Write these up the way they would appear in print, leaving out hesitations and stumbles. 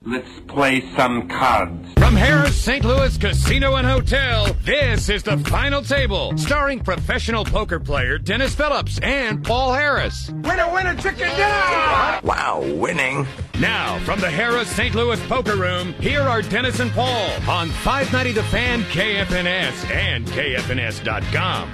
Let's play some cards. From Harrah's St. Louis Casino and Hotel, this is The Final Table, starring professional poker player Dennis Phillips and Paul Harris. Winner, winner, chicken dinner! Wow, winning. Now, from the Harrah's St. Louis Poker Room, here are Dennis and Paul on 590 The Fan, KFNS, and KFNS.com.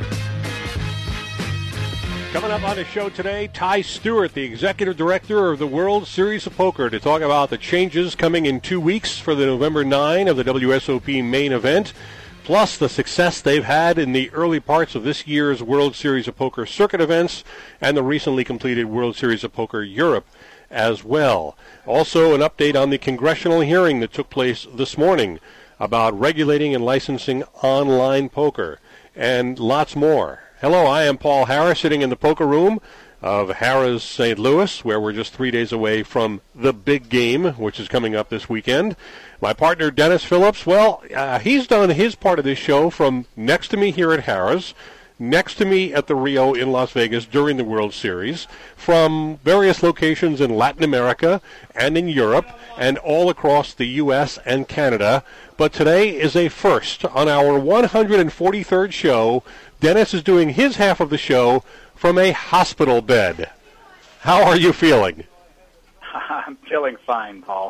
Coming up on the show today, Ty Stewart, the executive director of the World Series of Poker, to talk about the changes coming in 2 weeks for the November 9 of the WSOP main event, plus the success they've had in the early parts of this year's World Series of Poker circuit events and the recently completed World Series of Poker Europe as well. Also, an update on the congressional hearing that took place this morning about regulating and licensing online poker, and lots more. Hello, I am Paul Harris, sitting in the poker room of Harrah's St. Louis, where we're just 3 days away from the big game, which is coming up this weekend. My partner, Dennis Phillips, well, he's done his part of this show from next to me here at Harrah's, next to me at the Rio in Las Vegas during the World Series, from various locations in Latin America and in Europe, and all across the U.S. and Canada. But today is a first. On our 143rd show, Dennis is doing his half of the show from a hospital bed. How are you feeling? I'm feeling fine, Paul.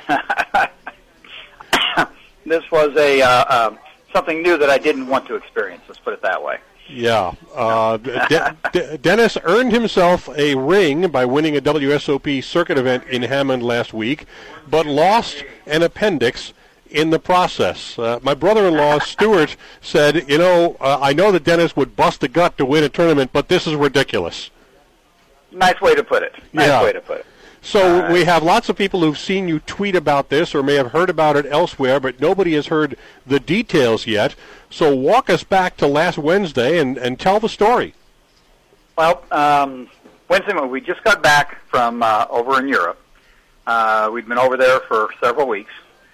This was a something new that I didn't want to experience, let's put it that way. Yeah. Dennis earned himself a ring by winning a WSOP circuit event in Hammond last week, but lost an appendix in the process. My brother-in-law, Stuart, said, I know that Dennis would bust a gut to win a tournament, but this is ridiculous. Nice way to put it. Nice way to put it. So we have lots of people who've seen you tweet about this or may have heard about it elsewhere, but nobody has heard the details yet. So walk us back to last Wednesday and tell the story. Well, Wednesday, we just got back from over in Europe. We'd been over there for several weeks.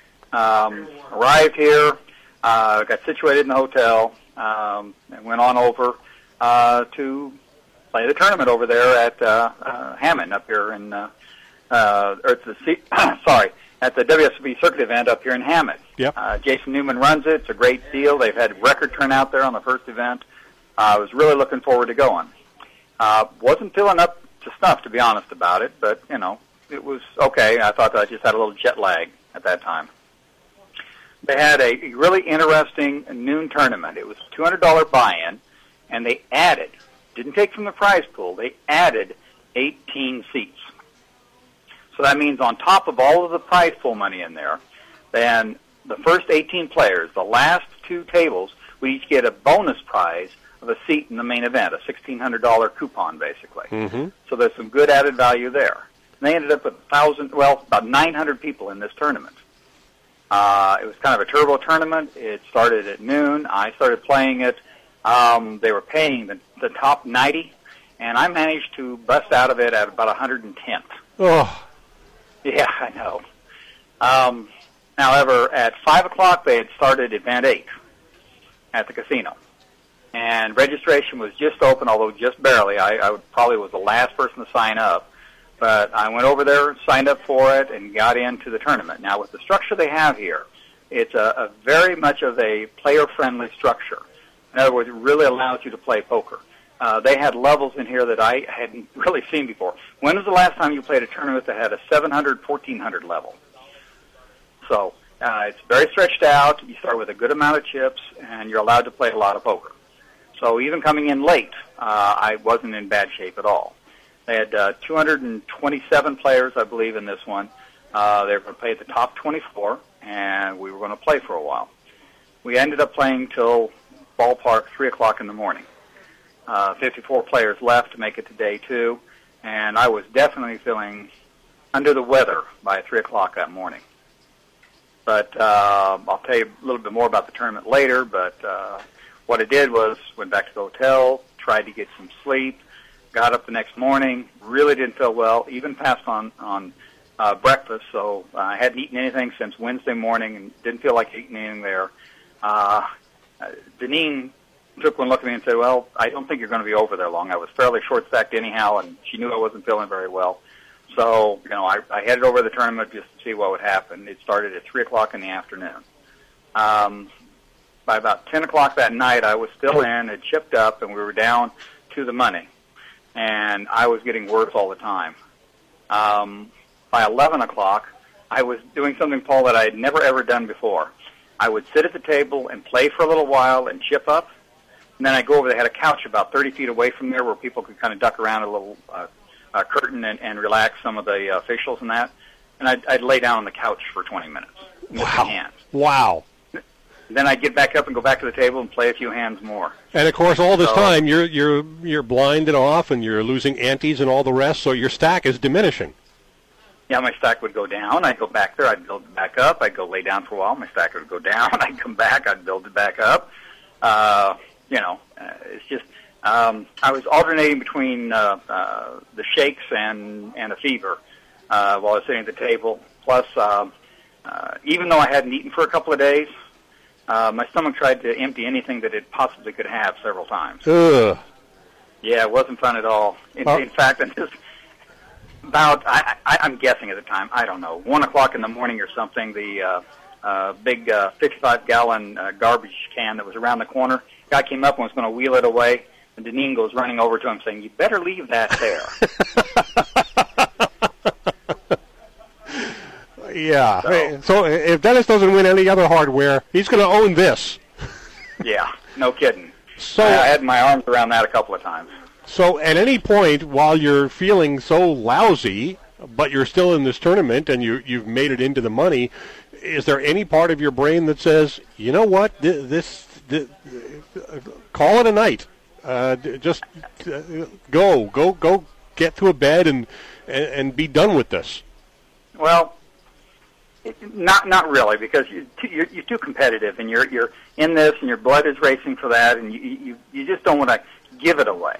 Arrived here, got situated in the hotel, and went on over to play the tournament over there at Hammond up here in, at the WSOP circuit event up here in Hammond. Yep. Jason Newman runs it. It's a great deal. They've had record turnout there on the first event. I was really looking forward to going. Wasn't feeling up to snuff, to be honest about it, but, it was okay. I thought that I just had a little jet lag at that time. They had a really interesting noon tournament. It was a $200 buy-in, and they added, didn't take from the prize pool, they added 18 seats. So that means on top of all of the prize pool money in there, then the first 18 players, the last two tables, would each get a bonus prize of a seat in the main event, a $1,600 coupon, basically. Mm-hmm. So there's some good added value there. And they ended up with about 900 people in this tournament. It was kind of a turbo tournament. It started at noon. I started playing it. They were paying the top 90, and I managed to bust out of it at about 110th. Oh. Yeah, I know. However, at 5 o'clock, they had started Event 8 at the casino. And registration was just open, although just barely. I probably was the last person to sign up. But I went over there, signed up for it, and got into the tournament. Now, with the structure they have here, it's a very much of a player-friendly structure. In other words, it really allows you to play poker. They had levels in here that I hadn't really seen before. When was the last time you played a tournament that had a 700, 1400 level? So it's very stretched out. You start with a good amount of chips, and you're allowed to play a lot of poker. So even coming in late, I wasn't in bad shape at all. They had 227 players, I believe, in this one. They were going to play at the top 24, and we were going to play for a while. We ended up playing till ballpark 3 o'clock in the morning. 54 players left to make it to day two, and I was definitely feeling under the weather by 3 o'clock that morning. But I'll tell you a little bit more about the tournament later, but what I did was went back to the hotel, tried to get some sleep, got up the next morning, really didn't feel well, even passed on breakfast, so I hadn't eaten anything since Wednesday morning and didn't feel like eating anything there. Deneen took one look at me and said, well, I don't think you're going to be over there long. I was fairly short-stacked anyhow, and she knew I wasn't feeling very well. So, I headed over to the tournament just to see what would happen. It started at 3 o'clock in the afternoon. By about 10 o'clock that night, I was still in, it chipped up, and we were down to the money. And I was getting worse all the time. By 11 o'clock, I was doing something, Paul, that I had never, ever done before. I would sit at the table and play for a little while and chip up. And then I'd go over, they had a couch about 30 feet away from there where people could kind of duck around a little curtain and relax some of the officials and that. And I'd lay down on the couch for 20 minutes. Wow. Hands. Wow. Then I'd get back up and go back to the table and play a few hands more. And, of course, all this time you're blinded off and you're losing antes and all the rest, so your stack is diminishing. Yeah, my stack would go down. I'd go back there. I'd build it back up. I'd go lay down for a while. My stack would go down. I'd come back. I'd build it back up. It's just I was alternating between the shakes and a fever while I was sitting at the table. Plus, even though I hadn't eaten for a couple of days, my stomach tried to empty anything that it possibly could have several times. Ugh. Yeah, it wasn't fun at all. In fact, I'm guessing at the time, I don't know, 1 o'clock in the morning or something, the big 55-gallon garbage can that was around the corner, guy came up and was going to wheel it away, and Deneen goes running over to him saying, "You better leave that there." Yeah. So if Dennis doesn't win any other hardware, he's going to own this. Yeah, no kidding. So I had my arms around that a couple of times. So at any point while you're feeling so lousy, but you're still in this tournament and you've made it into the money, is there any part of your brain that says, you know what, this call it a night, just go get to a bed and be done with this? Well, not really, because you're too competitive, and you're in this, and your blood is racing for that, and you just don't want to give it away.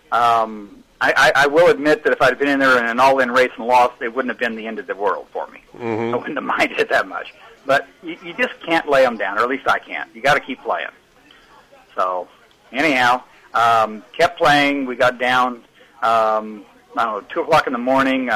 I will admit that if I'd been in there in an all-in race and lost, it wouldn't have been the end of the world for me. Mm-hmm. I wouldn't have minded it that much. But you just can't lay them down, or at least I can't. You got to keep playing. So, anyhow, kept playing. We got down, 2 o'clock in the morning.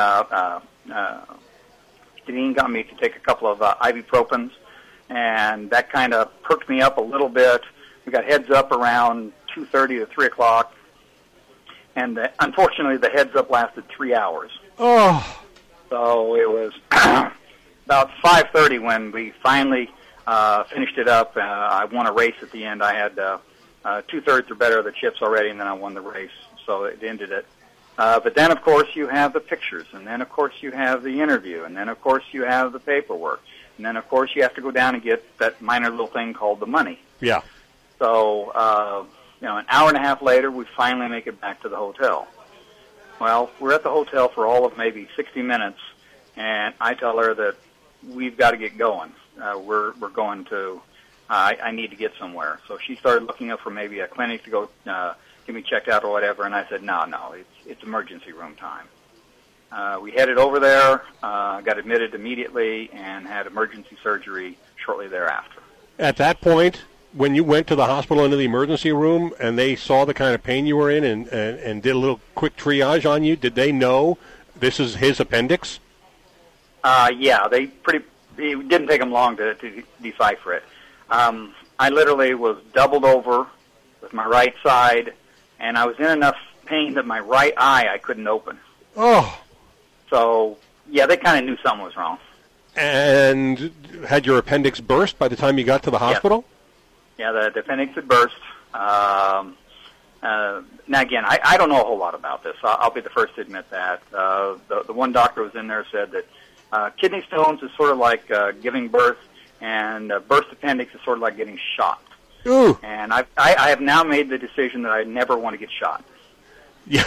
Deneen got me to take a couple of ibuprofens, and that kind of perked me up a little bit. We got heads up around 2:30 to 3 o'clock. And unfortunately, the heads up lasted 3 hours. Oh. So it was about 5:30 when we finally finished it up. I won a race at the end. I had 2/3 or better of the chips already, and then I won the race. So it ended it. But then, of course, you have the pictures, and then, of course, you have the interview, and then, of course, you have the paperwork. And then, of course, you have to go down and get that minor little thing called the money. Yeah. So, an hour and a half later, we finally make it back to the hotel. Well, we're at the hotel for all of maybe 60 minutes, and I tell her that we've got to get going. We're going to, I need to get somewhere. So she started looking up for maybe a clinic to go get me checked out or whatever, and I said, no, it's emergency room time. We headed over there, got admitted immediately, and had emergency surgery shortly thereafter. At that point, when you went to the hospital into the emergency room and they saw the kind of pain you were in and did a little quick triage on you, did they know this is his appendix? Yeah, it didn't take them long to decipher it. I literally was doubled over with my right side, and I was in enough pain that my right eye I couldn't open. Oh. So, yeah, they kind of knew something was wrong. And had your appendix burst by the time you got to the hospital? Yeah, the appendix had burst. Now, again, I don't know a whole lot about this. I'll be the first to admit that. The one doctor who was in there said that kidney stones is sort of like giving birth, and burst appendix is sort of like getting shot. Ooh. And I have now made the decision that I never want to get shot. Yeah.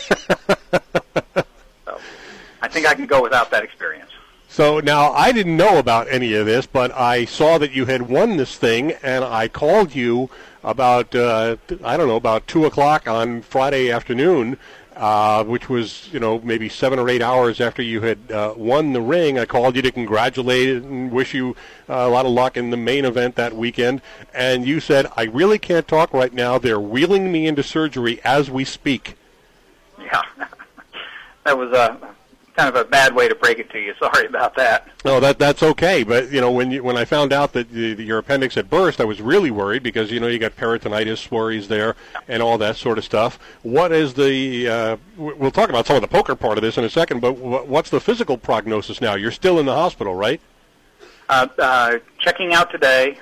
So I think I can go without that experience. So now I didn't know about any of this, but I saw that you had won this thing, and I called you about, about 2 o'clock on Friday afternoon, which was, maybe 7 or 8 hours after you had won the ring. I called you to congratulate and wish you a lot of luck in the main event that weekend. And you said, I really can't talk right now. They're wheeling me into surgery as we speak. Yeah. That was kind of a bad way to break it to you. Sorry about that. No, that's okay. But when I found out that your appendix had burst, I was really worried because you got peritonitis worries there and all that sort of stuff. What is the? We'll talk about some of the poker part of this in a second. But what's the physical prognosis now? You're still in the hospital, right? Checking out today.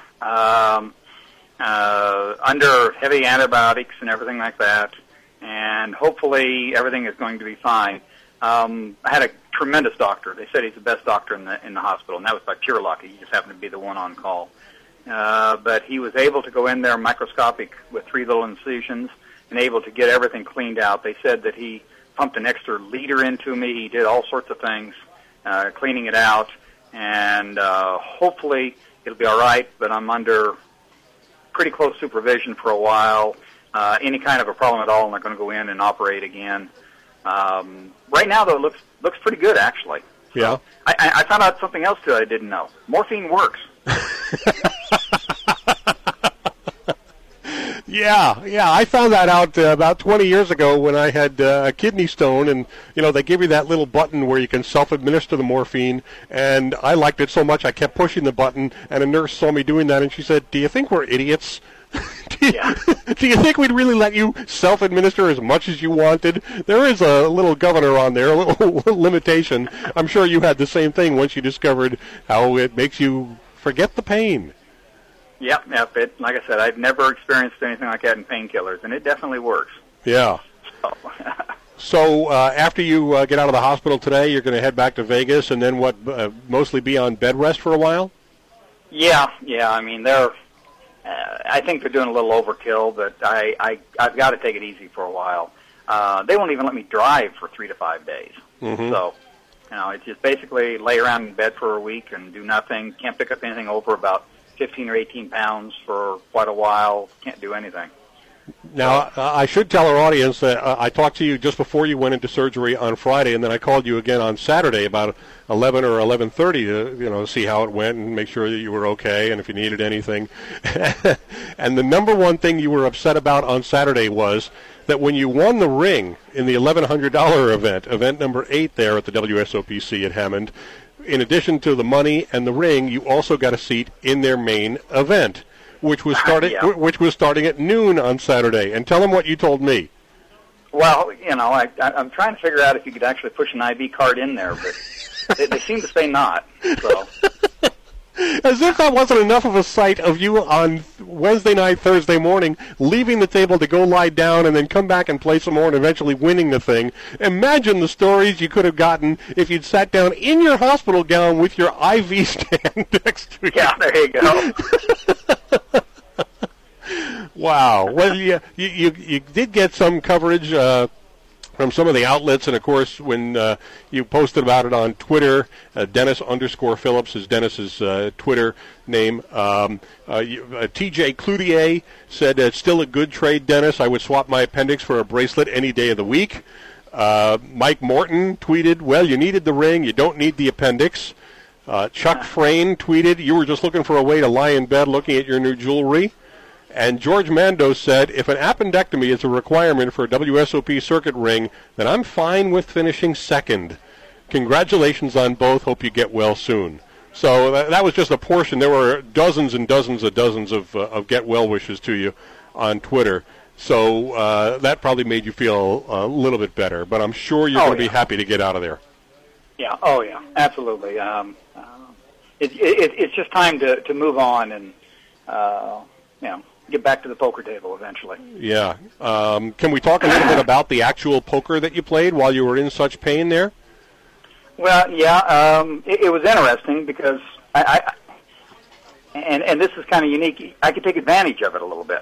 Under heavy antibiotics and everything like that, and hopefully everything is going to be fine. I had a tremendous doctor. They said he's the best doctor in the hospital, and that was by pure luck. He just happened to be the one on call. But he was able to go in there microscopic with 3 little incisions and able to get everything cleaned out. They said that he pumped an extra liter into me. He did all sorts of things, cleaning it out, and hopefully it'll be all right, but I'm under pretty close supervision for a while. Any kind of a problem at all, I'm not going to go in and operate again. Right now, though, it looks pretty good, actually. So yeah. I found out something else, too, I didn't know. Morphine works. Yeah, I found that out about 20 years ago when I had a kidney stone, and they give you that little button where you can self-administer the morphine, and I liked it so much I kept pushing the button, and a nurse saw me doing that, and she said, "Do you think we're idiots? Do you think we'd really let you self-administer as much as you wanted?" There is a little governor on there, a little limitation. I'm sure you had the same thing once you discovered how it makes you forget the pain. Yep. Like I said, I've never experienced anything like that in painkillers, and it definitely works. Yeah. So after you get out of the hospital today, you're going to head back to Vegas, and then mostly be on bed rest for a while? Yeah. I mean, I think they're doing a little overkill, but I've got to take it easy for a while. They won't even let me drive for 3 to 5 days. Mm-hmm. So, it's just basically lay around in bed for a week and do nothing. Can't pick up anything over about 15 or 18 pounds for quite a while. Can't do anything. Now, I should tell our audience that I talked to you just before you went into surgery on Friday, and then I called you again on Saturday about 11 or 11:30 to see how it went and make sure that you were okay and if you needed anything. And the number one thing you were upset about on Saturday was that when you won the ring in the $1,100 event number 8 there at the WSOPC at Hammond, in addition to the money and the ring, you also got a seat in their main event, which was starting at noon on Saturday. And tell them what you told me. Well, I'm trying to figure out if you could actually push an ID card in there, but they seem to say not. So. As if that wasn't enough of a sight of you on Wednesday night, Thursday morning, leaving the table to go lie down and then come back and play some more and eventually winning the thing. Imagine the stories you could have gotten if you'd sat down in your hospital gown with your IV stand next to you. Yeah, there you go. Wow. Well, you did get some coverage from some of the outlets, and of course, when you posted about it on Twitter, Dennis_Phillips is Dennis's Twitter name. T.J. Cloutier said, "It's still a good trade, Dennis. I would swap my appendix for a bracelet any day of the week." Mike Morton tweeted, "Well, you needed the ring. You don't need the appendix." Chuck Frayne tweeted, "You were just looking for a way to lie in bed looking at your new jewelry." And George Mando said, "If an appendectomy is a requirement for a WSOP circuit ring, then I'm fine with finishing second. Congratulations on both. Hope you get well soon." So that was just a portion. There were dozens and dozens of get well wishes to you on Twitter. So that probably made you feel a little bit better. But I'm sure you're going to be happy to get out of there. Yeah. Oh, yeah. Absolutely. It's just time to move on and get back to the poker table eventually. Yeah. Can we talk a little bit about the actual poker that you played while you were in such pain there? Well, yeah. It was interesting because and this is kind of unique. I could take advantage of it a little bit.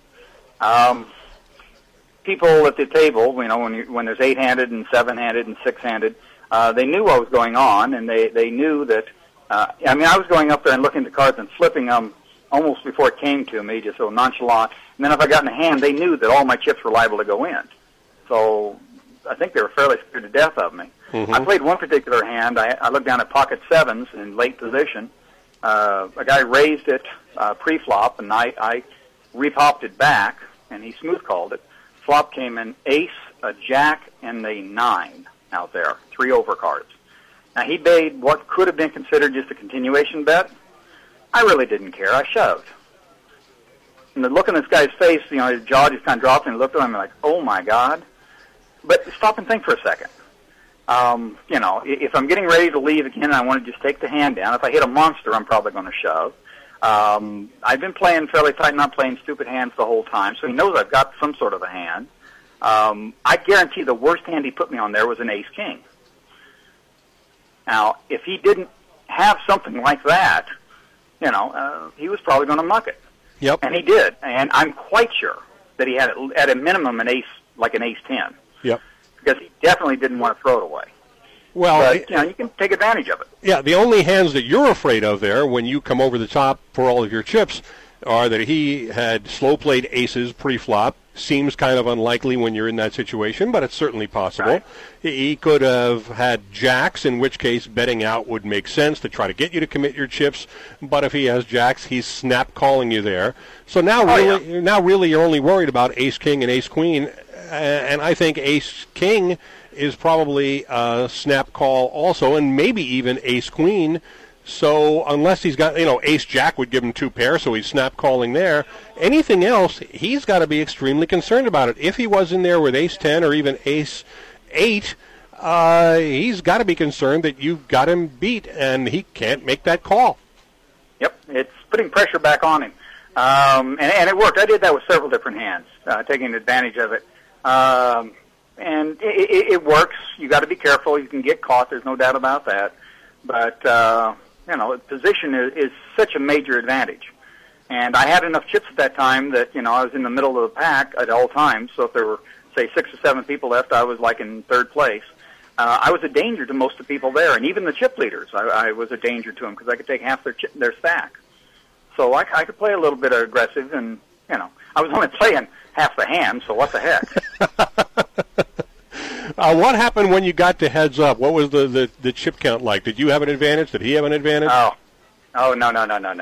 People at the table, when there's 8-handed and 7-handed and 6-handed, they knew what was going on, and they knew that. I was going up there and looking at the cards and flipping them almost before it came to me, just so nonchalant. And then if I got in a hand, they knew that all my chips were liable to go in. So I think they were fairly scared to death of me. Mm-hmm. I played one particular hand. I looked down at pocket 7s in late position. A guy raised it pre-flop, and I repopped it back, and he smooth called it. Flop came in ace, a jack, and a 9. out there, 3 over cards. Now, he made what could have been considered just a continuation bet. I really didn't care. I shoved. And the look on this guy's face, his jaw just kind of dropped, and he looked at him like, oh, my God. But stop and think for a second. If I'm getting ready to leave again and I want to just take the hand down, if I hit a monster, I'm probably going to shove. I've been playing fairly tight, not playing stupid hands the whole time, so he knows I've got some sort of a hand. I guarantee the worst hand he put me on there was an ace-king. Now, if he didn't have something like that, he was probably going to muck it. Yep. And he did. And I'm quite sure that he had, at a minimum, an ace, like an ace-10. Yep. Because he definitely didn't want to throw it away. Well, but, you can take advantage of it. Yeah, the only hands that you're afraid of there when you come over the top for all of your chips are that he had slow-played aces pre-flop. Seems kind of unlikely when you're in that situation, but it's certainly possible. Right. He could have had jacks, in which case betting out would make sense to try to get you to commit your chips. But if he has jacks, he's snap calling you there. So now, really, you're only worried about ace-king and ace-queen, and I think ace-king is probably a snap call also, and maybe even ace-queen. So unless he's got, ace-jack would give him 2 pairs, so he's snap calling there. Anything else, he's got to be extremely concerned about it. If he was in there with ace-10 or even ace-8, he's got to be concerned that you've got him beat, and he can't make that call. Yep, it's putting pressure back on him. And it worked. I did that with several different hands, taking advantage of it. And it works. You got to be careful. You can get caught. There's no doubt about that. But, position is such a major advantage. And I had enough chips at that time that, I was in the middle of the pack at all times. So if there were, say, 6 or 7 people left, I was like in 3rd place. I was a danger to most of the people there. And even the chip leaders, I was a danger to them because I could take half their stack. So I could play a little bit aggressive and, I was only playing half the hand, so what the heck. What happened when you got to heads up? What was the chip count like? Did you have an advantage? Did he have an advantage? Oh, no.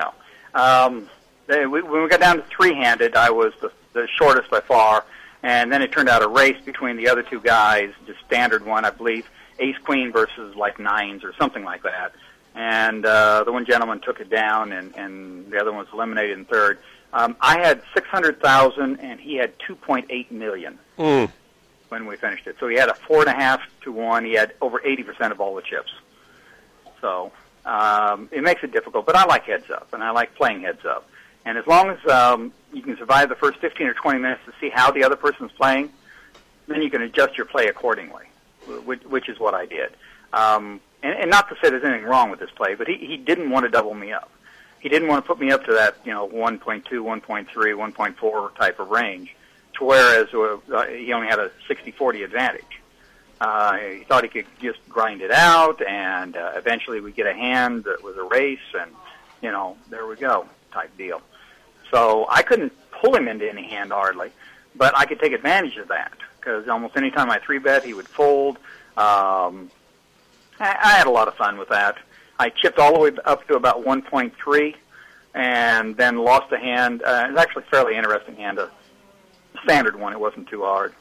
When we got down to 3-handed, I was the shortest by far, and then it turned out a race between the other 2 guys, just standard one, I believe, ace-queen versus like 9s or something like that. And the one gentleman took it down, and the other one was eliminated in 3rd. I had 600,000, and he had 2.8 million. When we finished it. So he had a 4.5 to 1. He had over 80% of all the chips. So it makes it difficult, but I like heads up, and I like playing heads up. And as long as you can survive the first 15 or 20 minutes to see how the other person's playing, then you can adjust your play accordingly, which is what I did. And not to say there's anything wrong with this play, but he didn't want to double me up. He didn't want to put me up to that 1.2, 1.3, 1.4 type of range. Whereas he only had a 60-40 advantage. He thought he could just grind it out, and eventually we'd get a hand that was a race, and, there we go, type deal. So I couldn't pull him into any hand hardly, but I could take advantage of that, because almost any time I 3-bet, he would fold. I had a lot of fun with that. I chipped all the way up to about 1.3, and then lost a hand. It was actually a fairly interesting hand, standard one. It wasn't too hard.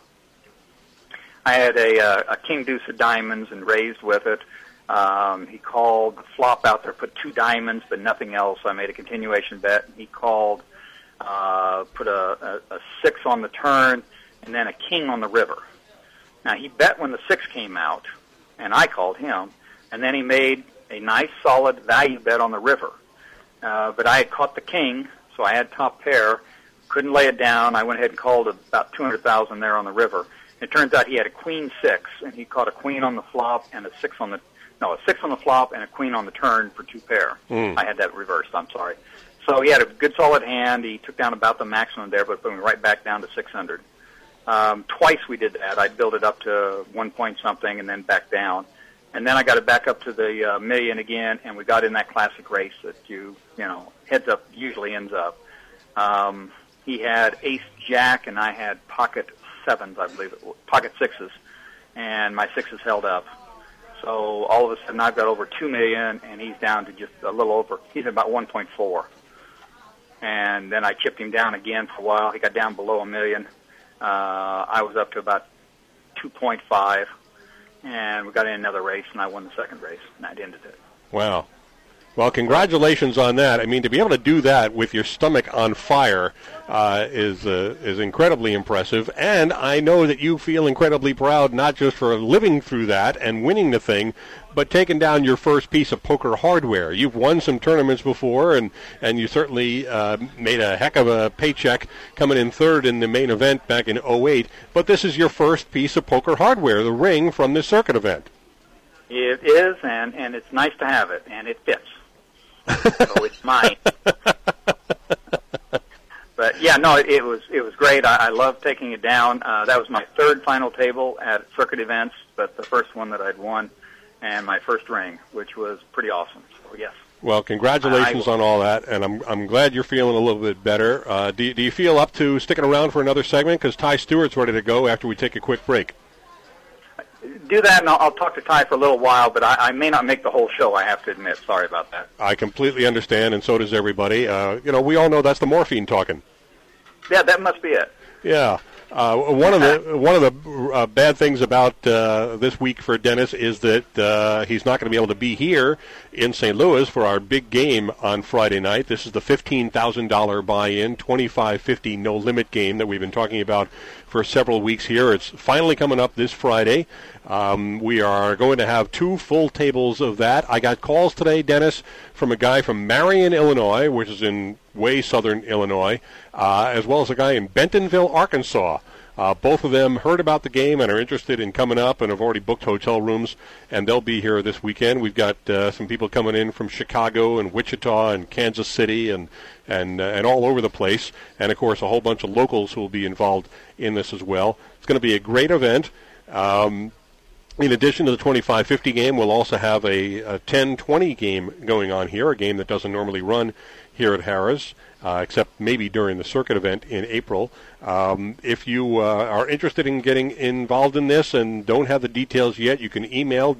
I had a king deuce of diamonds and raised with it. He called the flop out there, put 2 diamonds but nothing else. I made a continuation bet. He called, put a 6 on the turn and then a king on the river. Now he bet when the 6 came out, and I called him, and then he made a nice solid value bet on the river. But I had caught the king, so I had top pair. Couldn't lay it down. I went ahead and called about 200,000 there on the river. It turns out he had a queen 6, and he caught a queen on the flop and a 6 on the flop and a queen on the turn for 2 pair. I had that reversed. I'm sorry. So he had a good solid hand. He took down about the maximum there, but put me right back down to 600. Twice we did that. I'd build it up to 1 point something and then back down. And then I got it back up to the million again, and we got in that classic race that heads up usually ends up. He had ace-jack, and I had pocket 7s, I believe it was, pocket 6s, and my 6s held up. So all of a sudden I've got over 2 million, and he's down to just a little over, he's about 1.4. And then I chipped him down again for a while. He got down below 1 million. I was up to about 2.5. and we got in another race, and I won the second race, and that ended it. Wow. Well, congratulations on that. I mean, to be able to do that with your stomach on fire is incredibly impressive. And I know that you feel incredibly proud, not just for living through that and winning the thing, but taking down your first piece of poker hardware. You've won some tournaments before, and you certainly made a heck of a paycheck coming in third in the main event back in 2008. But this is your first piece of poker hardware, the ring from the circuit event. It is, and it's nice to have it, and it fits. So it's mine. But yeah, no, it was great. I loved taking it down. That was my third final table at circuit events, but the first one that I'd won, and my first ring, which was pretty awesome. So yes. Well, congratulations on all that, and I'm glad you're feeling a little bit better. Do you feel up to sticking around for another segment? Because Ty Stewart's ready to go after we take a quick break. Do that, and I'll talk to Ty for a little while, but I may not make the whole show, I have to admit. Sorry about that. I completely understand, and so does everybody. We all know that's the morphine talking. Yeah, that must be it. Yeah. One of the bad things about this week for Dennis is that he's not going to be able to be here in St. Louis for our big game on Friday night. This is the $15,000 buy-in, $25.50 no-limit game that we've been talking about for several weeks here. It's finally coming up this Friday. We are going to have 2 full tables of that. I got calls today, Dennis, from a guy from Marion, Illinois, which is in way southern Illinois, as well as a guy in Bentonville, Arkansas. Both of them heard about the game and are interested in coming up and have already booked hotel rooms, and they'll be here this weekend. We've got some people coming in from Chicago and Wichita and Kansas City and all over the place, and, of course, a whole bunch of locals who will be involved in this as well. It's going to be a great event. In addition to the 25-50 game, we'll also have a 10-20 game going on here, a game that doesn't normally run here at Harrah's, except maybe during the circuit event in April. If you are interested in getting involved in this and don't have the details yet, you can email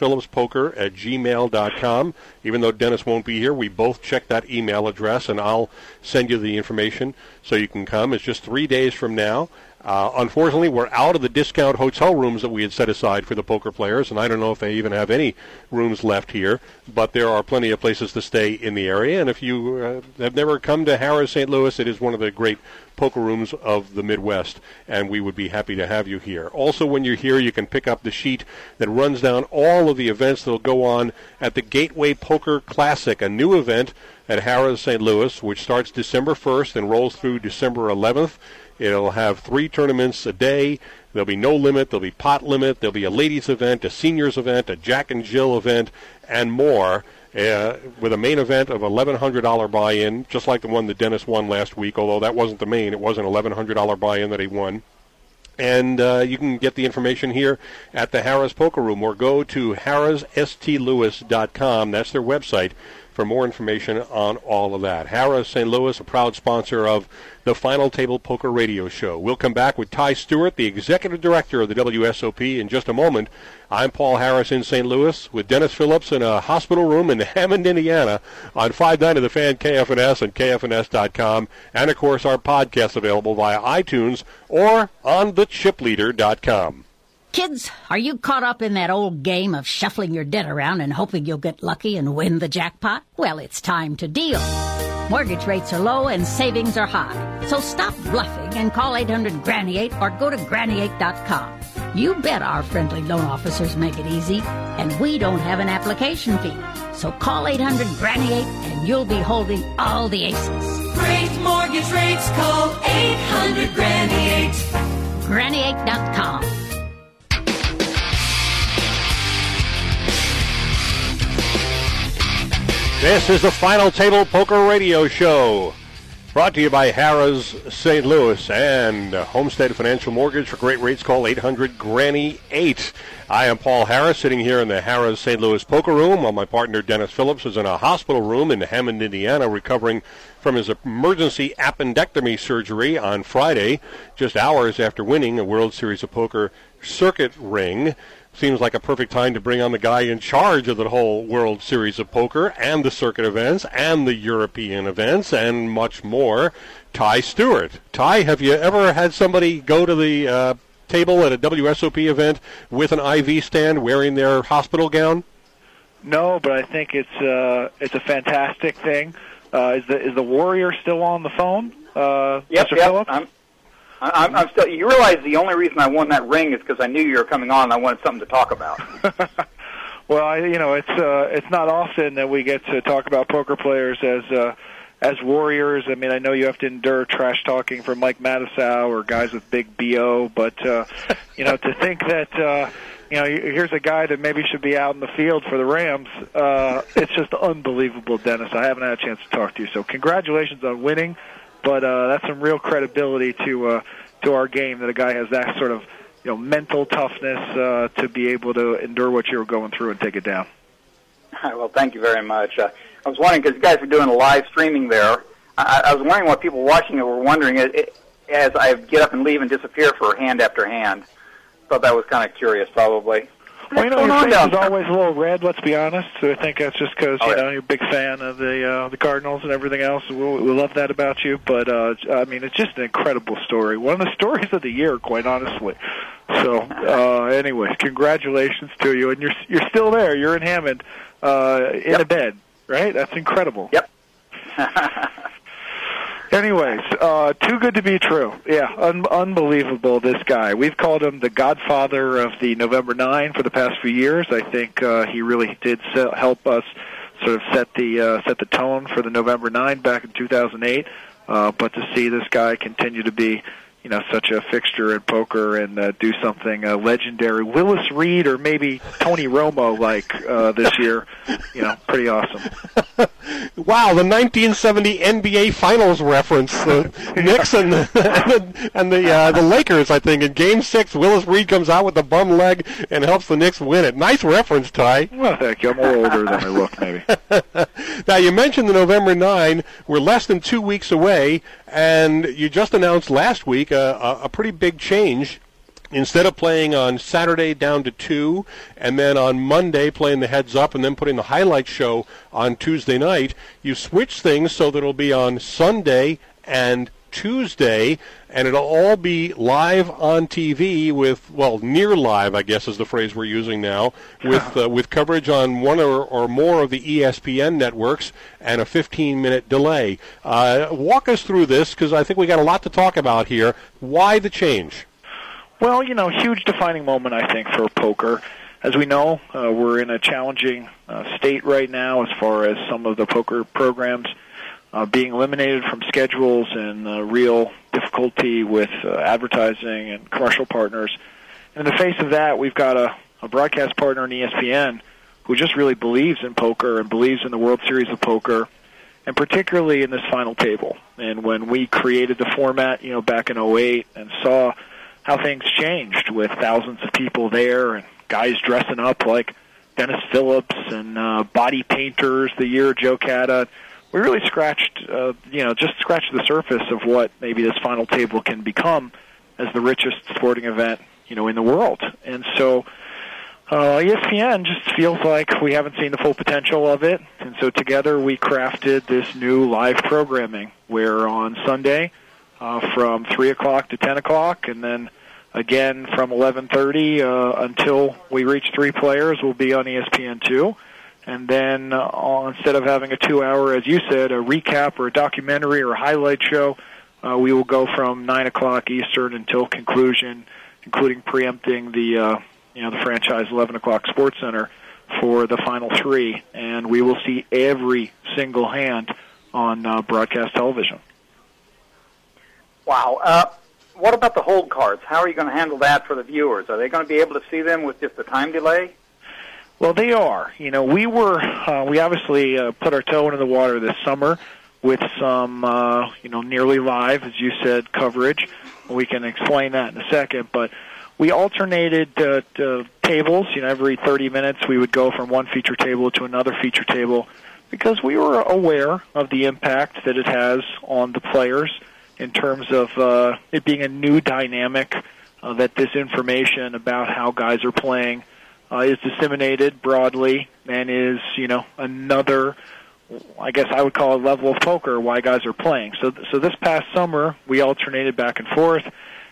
DennisPhillipsPoker@gmail.com. Even though Dennis won't be here, we both check that email address, and I'll send you the information so you can come. It's just 3 days from now. Unfortunately, we're out of the discount hotel rooms that we had set aside for the poker players, and I don't know if they even have any rooms left here, but there are plenty of places to stay in the area. And if you have never come to Harrah's St. Louis, it is one of the great poker rooms of the Midwest, and we would be happy to have you here. Also, when you're here, you can pick up the sheet that runs down all of the events that will go on at the Gateway Poker Classic, a new event at Harrah's St. Louis, which starts December 1st and rolls through December 11th. It'll have 3 tournaments a day. There'll be no limit. There'll be pot limit. There'll be a ladies event, a seniors event, a Jack and Jill event, and more, with a main event of $1,100 buy-in, just like the one that Dennis won last week, although that wasn't the main. It was an $1,100 buy-in that he won. And you can get the information here at the Harrah's Poker Room, or go to harrahsstlouis.com. That's their website for more information on all of that. Harrah's St. Louis, a proud sponsor of the Final Table Poker Radio Show. We'll come back with Ty Stewart, the executive director of the WSOP, in just a moment. I'm Paul Harris in St. Louis with Dennis Phillips in a hospital room in Hammond, Indiana, on 590 The Fan, KFNS, and KFNS.com, and, of course, our podcast available via iTunes or on thechipleader.com. Kids, are you caught up in that old game of shuffling your debt around and hoping you'll get lucky and win the jackpot? Well, it's time to deal. Mortgage rates are low and savings are high. So stop bluffing and call 800-GRANNY8 or go to granny8.com. You bet our friendly loan officers make it easy, and we don't have an application fee. So call 800-GRANNY8 and you'll be holding all the aces. Great mortgage rates, call 800-GRANNY8. Granny8.com. This is the Final Table Poker Radio Show, brought to you by Harrah's St. Louis and Homestead Financial Mortgage. For great rates, call 800-GRANNY8. I am Paul Harris, sitting here in the Harrah's St. Louis Poker Room, while my partner Dennis Phillips is in a hospital room in Hammond, Indiana, recovering from his emergency appendectomy surgery on Friday, just hours after winning a World Series of Poker circuit ring. Seems like a perfect time to bring on the guy in charge of the whole World Series of Poker and the circuit events and the European events and much more, Ty Stewart. Ty, have you ever had somebody go to the table at a WSOP event with an IV stand wearing their hospital gown? No, but I think it's a fantastic thing. Is the Warrior still on the phone? Yep. Mr. Phillips? I'm still. You realize the only reason I won that ring is because I knew you were coming on and I wanted something to talk about. Well, it's not often that we get to talk about poker players as warriors. I mean, I know you have to endure trash talking from Mike Matusow or guys with big BO, but to think that here's a guy that maybe should be out in the field for the Rams. It's just unbelievable, Dennis. I haven't had a chance to talk to you, so congratulations on winning. But that's some real credibility to our game that a guy has that sort of mental toughness to be able to endure what you were going through and take it down. Well, thank you very much. I was wondering, because you guys were doing a live streaming there, I was wondering what people watching it were wondering as I get up and leave and disappear for hand after hand. Thought that was kind of curious, probably. Well, your face is always a little red, let's be honest. So I think that's just because, you're a big fan of the Cardinals and everything else. We love that about you. But, it's just an incredible story. One of the stories of the year, quite honestly. So, anyways, congratulations to you. And you're still there. You're in Hammond in a bed, right? That's incredible. Yep. Anyways, too good to be true. Yeah, unbelievable, this guy. We've called him the godfather of the November 9 for the past few years. I think he really did help us sort of set the tone for the November 9 back in 2008. But to see this guy continue to be such a fixture in poker and do something legendary, Willis Reed or maybe Tony Romo this year, pretty awesome. Wow, the 1970 NBA Finals reference, Knicks and the Lakers, I think. In Game 6, Willis Reed comes out with the bum leg and helps the Knicks win it. Nice reference, Ty. Well, thank you. I'm a little older than I look, maybe. Now, you mentioned the November 9. We're less than 2 weeks away, and you just announced last week a pretty big change. Instead of playing on Saturday down to 2, and then on Monday playing the heads up and then putting the highlight show on Tuesday night, you switch things so that it'll be on Sunday and Tuesday, and it'll all be live on TV with, near live, I guess is the phrase we're using now, with coverage on one or more of the ESPN networks and a 15-minute delay. Walk us through this, because I think we got a lot to talk about here. Why the change? Well, huge defining moment, I think, for poker. As we know, we're in a challenging state right now as far as some of the poker programs being eliminated from schedules and real difficulty with advertising and commercial partners. In the face of that, we've got a broadcast partner in ESPN who just really believes in poker and believes in the World Series of Poker, and particularly in this final table. And when we created the format, back in 2008 and saw how things changed with thousands of people there and guys dressing up like Dennis Phillips and body painters the year Joe Cata, we really scratched the surface of what maybe this final table can become as the richest sporting event, in the world. And so ESPN just feels like we haven't seen the full potential of it. And so together we crafted this new live programming where on Sunday from 3 o'clock to 10 o'clock and then again from 11:30 until we reach 3 players will be on ESPN2. And then instead of having a 2-hour, as you said, a recap or a documentary or a highlight show, we will go from 9 o'clock Eastern until conclusion, including preempting the franchise 11 o'clock Sports Center for the final 3. And we will see every single hand on broadcast television. Wow. What about the hold cards? How are you going to handle that for the viewers? Are they going to be able to see them with just a time delay? Well, they are. We obviously put our toe into the water this summer with some, nearly live, as you said, coverage. We can explain that in a second, but we alternated tables. Every 30 minutes we would go from one feature table to another feature table because we were aware of the impact that it has on the players in terms of it being a new dynamic, that this information about how guys are playing is disseminated broadly and is, another, I guess I would call it level of poker, why guys are playing. So this past summer, we alternated back and forth,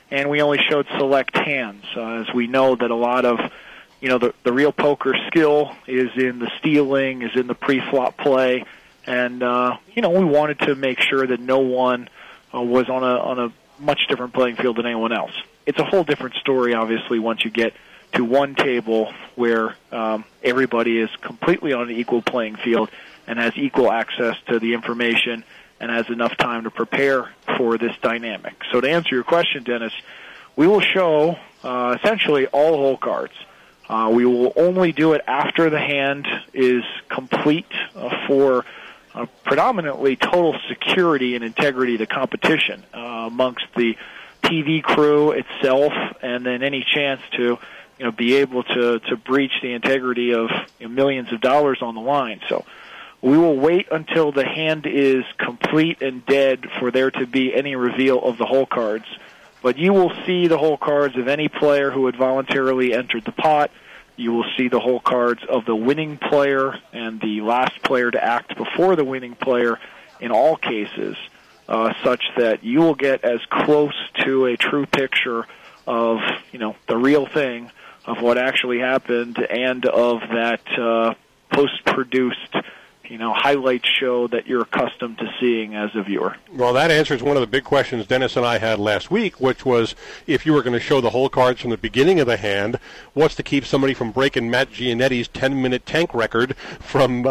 and we only showed select hands, as we know that a lot of, the real poker skill is in the stealing, is in the pre-flop play, and, we wanted to make sure that no one was on a much different playing field than anyone else. It's a whole different story, obviously, once you get to one table where everybody is completely on an equal playing field and has equal access to the information and has enough time to prepare for this dynamic. So to answer your question, Dennis, we will show essentially all hole cards. We will only do it after the hand is complete for predominantly total security and integrity of the competition amongst the TV crew itself, and then any chance to be able to breach the integrity of millions of dollars on the line. So we will wait until the hand is complete and dead for there to be any reveal of the hole cards. But you will see the hole cards of any player who had voluntarily entered the pot. You will see the hole cards of the winning player and the last player to act before the winning player in all cases, such that you will get as close to a true picture of, the real thing, of what actually happened, and of that post-produced, highlight show that you're accustomed to seeing as a viewer. Well, that answers one of the big questions Dennis and I had last week, which was if you were going to show the hole cards from the beginning of the hand, what's to keep somebody from breaking Matt Gianetti's 10-minute tank record from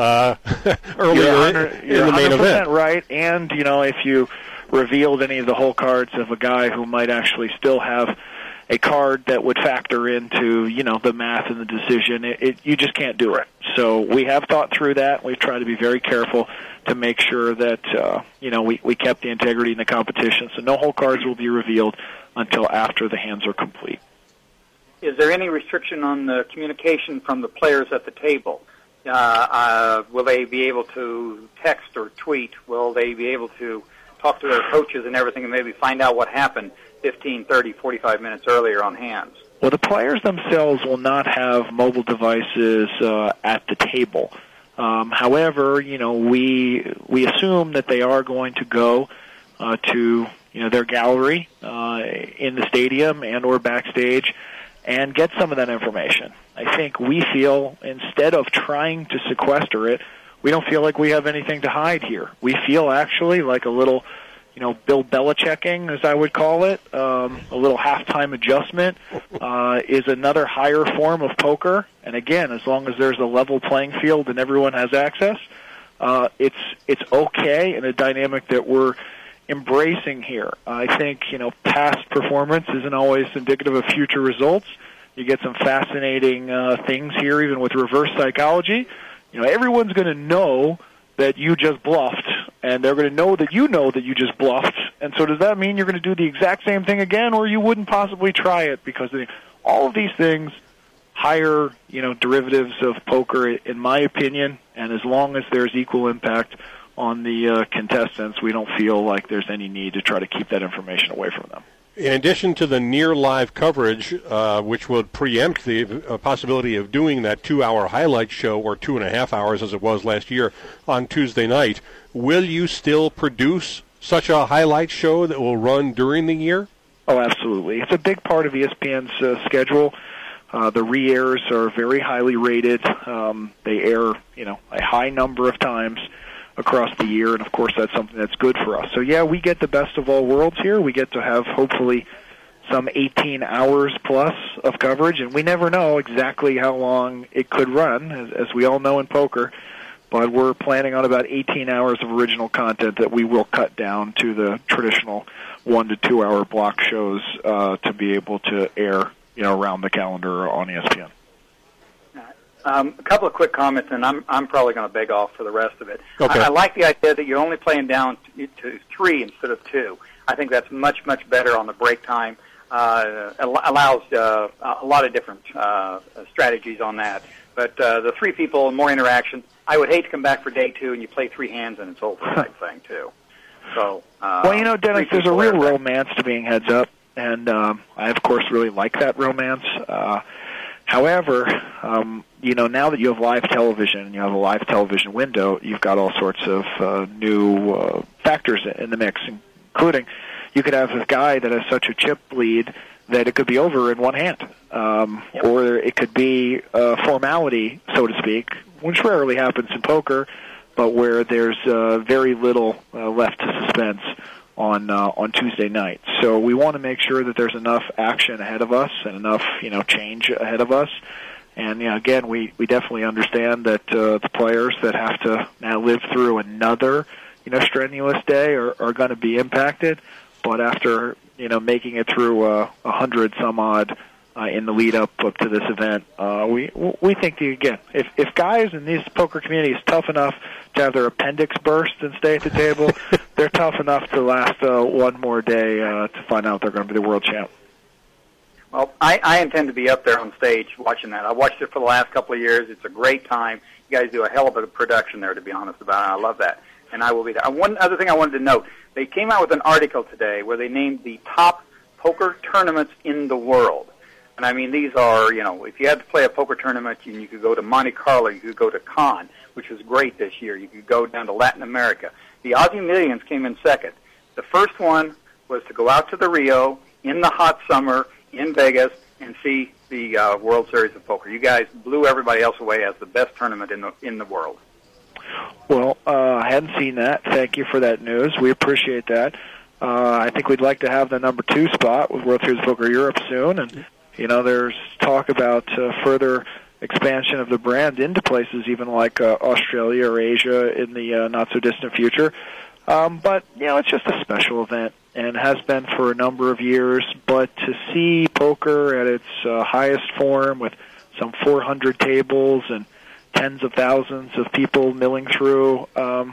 earlier in the main event? Right, and, if you revealed any of the hole cards of a guy who might actually still have a card that would factor into, the math and the decision, you just can't do it. So we have thought through that. We've tried to be very careful to make sure that, we kept the integrity in the competition. So no hole cards will be revealed until after the hands are complete. Is there any restriction on the communication from the players at the table? Will they be able to text or tweet? Will they be able to talk to their coaches and everything and maybe find out what happened 15, 30, 45 minutes earlier on hands? Well, the players themselves will not have mobile devices at the table. However, we assume that they are going to go to their gallery in the stadium and or backstage and get some of that information. I think we feel, instead of trying to sequester it, we don't feel like we have anything to hide here. We feel actually like a little, Bill Belichicking, as I would call it, a little halftime adjustment is another higher form of poker. And again, as long as there's a level playing field and everyone has access, it's okay in a dynamic that we're embracing here. I think, past performance isn't always indicative of future results. You get some fascinating things here, even with reverse psychology. Everyone's going to know that you just bluffed, and they're going to know that you just bluffed. And so does that mean you're going to do the exact same thing again, or you wouldn't possibly try it? Because all of these things higher, derivatives of poker, in my opinion, and as long as there's equal impact on the contestants, we don't feel like there's any need to try to keep that information away from them. In addition to the near-live coverage, which would preempt the possibility of doing that 2-hour highlight show, or 2.5 hours as it was last year, on Tuesday night, will you still produce such a highlight show that will run during the year? Oh, absolutely. It's a big part of ESPN's schedule. The re-airs are very highly rated. They air, a high number of times across the year, and of course that's something that's good for us. So yeah, we get the best of all worlds here. We get to have hopefully some 18 hours plus of coverage, and we never know exactly how long it could run, as we all know in poker, but we're planning on about 18 hours of original content that we will cut down to the traditional 1 to 2 hour block shows to be able to air, around the calendar on ESPN. A couple of quick comments, and I'm probably going to beg off for the rest of it. Okay. I like the idea that you're only playing down to 3 instead of 2. I think that's much, much better on the break time. Allows a lot of different strategies on that. But the 3 people and more interaction, I would hate to come back for day 2 and you play 3 hands and it's over type thing, too. So, well, Dennis, there's a real romance to being heads up, and I, of course, really like that romance. However, now that you have live television and you have a live television window, you've got all sorts of new factors in the mix, including, you could have a guy that has such a chip lead that it could be over in one hand. Or it could be a formality, so to speak, which rarely happens in poker, but where there's very little left to suspense on Tuesday night. So we want to make sure that there's enough action ahead of us and enough change ahead of us. And again, we definitely understand that the players that have to now live through another strenuous day are going to be impacted. But after making it through 100 some odd in the lead up to this event, we think again, if guys in this poker community is tough enough to have their appendix burst and stay at the table, they're tough enough to last one more day to find out they're going to be the world champ. Well, I intend to be up there on stage watching that. I watched it for the last couple of years. It's a great time. You guys do a hell of a production there, to be honest about it. I love that, and I will be there. One other thing I wanted to note, they came out with an article today where they named the top poker tournaments in the world. And I mean, these are, if you had to play a poker tournament, you could go to Monte Carlo, you could go to Cannes, which was great this year. You could go down to Latin America. The Aussie Millions came in second. The first one was to go out to the Rio in the hot summer in Vegas and see the World Series of Poker. You guys blew everybody else away as the best tournament in the world. Well, I hadn't seen that. Thank you for that news. We appreciate that. I think we'd like to have the number 2 spot with World Series of Poker Europe soon, and there's talk about further expansion of the brand into places even like Australia or Asia in the not-so-distant future. But, it's just a special event and has been for a number of years. But to see poker at its highest form with some 400 tables and tens of thousands of people milling through,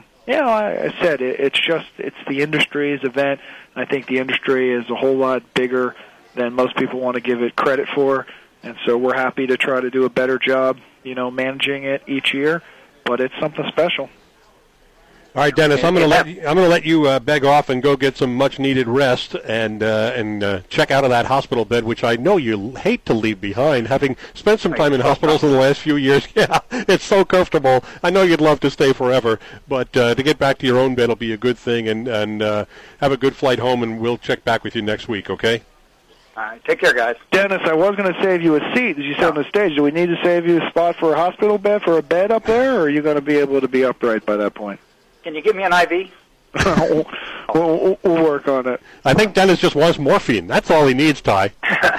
I said it's the industry's event. I think the industry is a whole lot bigger than most people want to give it credit for, and so we're happy to try to do a better job, managing it each year. But it's something special. All right, Dennis, I'm going to let you beg off and go get some much needed rest and check out of that hospital bed, which I know you hate to leave behind, having spent some time in hospitals in the last few years. Yeah, it's so comfortable. I know you'd love to stay forever, but to get back to your own bed will be a good thing. And have a good flight home, and we'll check back with you next week. Okay. All right, take care, guys. Dennis, I was going to save you a seat, as you said on the stage. Do we need to save you a spot for a hospital bed, for a bed up there, or are you going to be able to be upright by that point? Can you give me an IV? we'll work on it. I think Dennis just wants morphine. That's all he needs, Ty.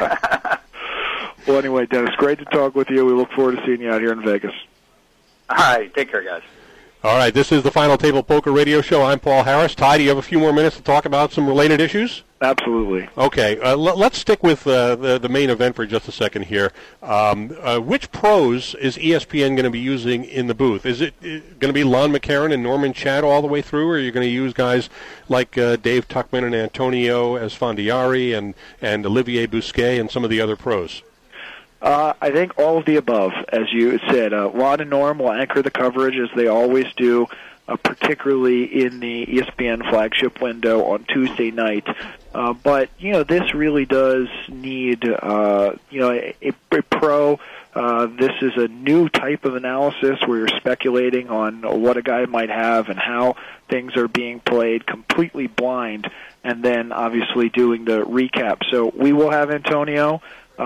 Well, anyway, Dennis, great to talk with you. We look forward to seeing you out here in Vegas. All right, take care, guys. All right, this is the Final Table Poker Radio Show. I'm Paul Harris. Ty, do you have a few more minutes to talk about some related issues? Absolutely. Okay, let's stick with the main event for just a second here. Which pros is ESPN going to be using in the booth? Is it going to be Lon McCarron and Norman Chad all the way through, or are you going to use guys like Dave Tuckman and Antonio Esfandiari and Olivier Bousquet and some of the other pros? I think all of the above, as you said. Lon and Norm will anchor the coverage as they always do, particularly in the ESPN flagship window on Tuesday night. But, this really does need, a pro. This is a new type of analysis where you're speculating on what a guy might have and how things are being played completely blind, and then obviously doing the recap. So we will have Antonio.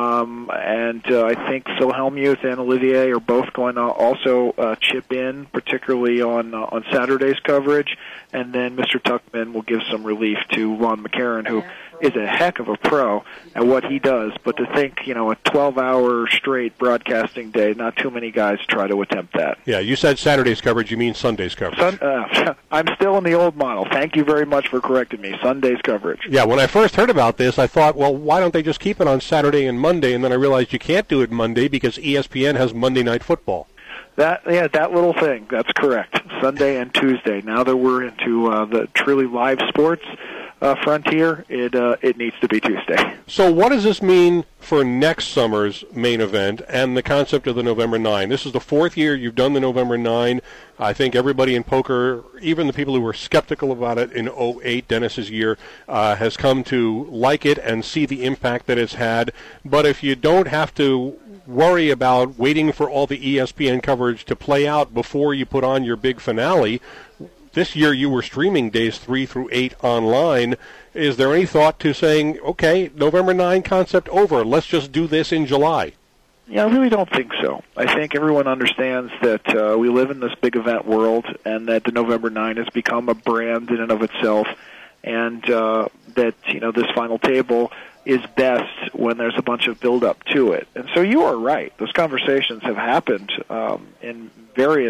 And I think Phil Hellmuth and Olivier are both going to also chip in, particularly on Saturday's coverage. And then Mr. Tuckman will give some relief to Lon McCarron, who is a heck of a pro at what he does. But to think, a 12-hour straight broadcasting day, not too many guys try to attempt that. Yeah, you said Saturday's coverage. You mean Sunday's coverage. I'm still in the old model. Thank you very much for correcting me. Sunday's coverage. Yeah, when I first heard about this, I thought, well, why don't they just keep it on Saturday and Monday? And then I realized you can't do it Monday because ESPN has Monday Night Football. That little thing, that's correct. Sunday and Tuesday. Now that we're into the truly live sports frontier, it needs to be Tuesday. So what does this mean for next summer's main event and the concept of the November 9? This is the fourth year you've done the November 9. I think everybody in poker, even the people who were skeptical about it in 2008, Dennis's year, has come to like it and see the impact that it's had. But if you don't have to worry about waiting for all the ESPN coverage to play out before you put on your big finale, This year you were streaming days 3 through 8 online. Is there any thought to saying, okay, November 9 concept over, let's just do this in July? Yeah, I really don't think so. I think everyone understands that we live in this big event world and that the November 9 has become a brand in and of itself, and that, this final table is best when there's a bunch of build-up to it. And so you are right. Those conversations have happened in various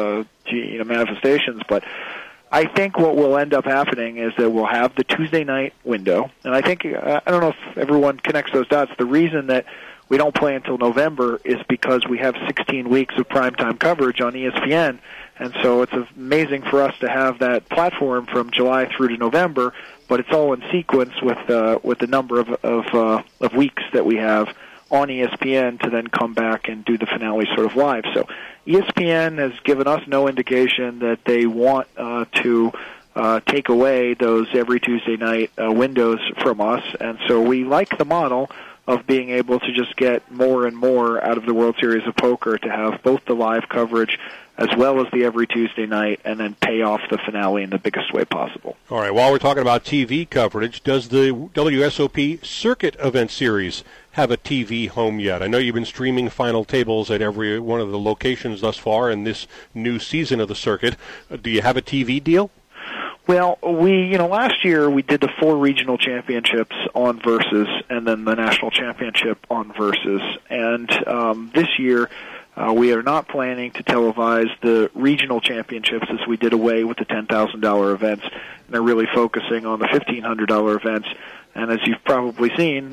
manifestations, but I think what will end up happening is that we'll have the Tuesday night window, and I think, I don't know if everyone connects those dots. The reason that we don't play until November is because we have 16 weeks of primetime coverage on ESPN, and so it's amazing for us to have that platform from July through to November, but it's all in sequence with the number of weeks that we have on ESPN to then come back and do the finale sort of live. So ESPN has given us no indication that they want to take away those every Tuesday night windows from us, and so we like the model of being able to just get more and more out of the World Series of Poker, to have both the live coverage as well as the every Tuesday night, and then pay off the finale in the biggest way possible. All right, while we're talking about TV coverage, does the WSOP Circuit Event Series have a TV home yet? I know you've been streaming final tables at every one of the locations thus far in this new season of the circuit. Do you have a TV deal? Well, last year we did the 4 regional championships on Versus, and then the national championship on Versus. And this year we are not planning to televise the regional championships, as we did away with the $10,000 events, and are really focusing on the $1,500 events. And as you've probably seen,